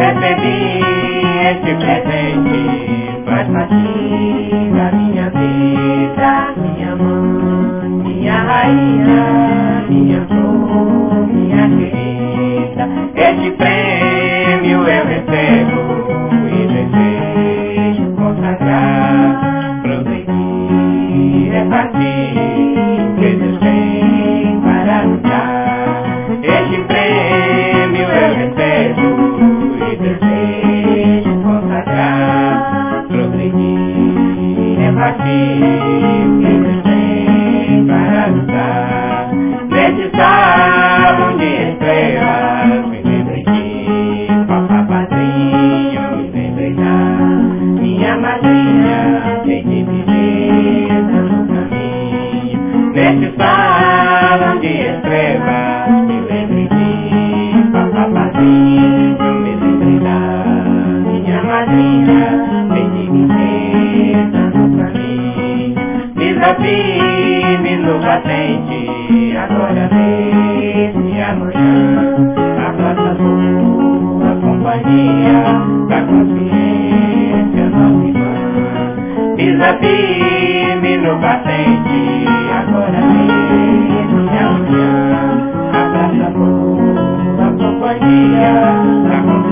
recebi este presente, faz parte da minha vida, minha mãe, minha rainha, minha flor, minha querida. Este prêmio eu recebo e desejo consagrar, progredir, repartir, que Deus tem para nos dar. Este prêmio eu recebo e desejo consagrar, progredir, repartir, que Deus tem para nos dar. Nesse salão de estrelas, me lembrei de papá padrinho, me lembrei da minha madrinha, cheia de beleza no caminho. Nesse salão de estrelas, me lembrei de papá padrinho, me lembrei da minha madrinha, cheia de beleza no caminho. Desafie-me no batente, agora mesmo e amanhã, a vossa boa companhia da consciência nossa irmã. Desafie-me no batente, agora mesmo e amanhã, a vossa boa companhia da consciência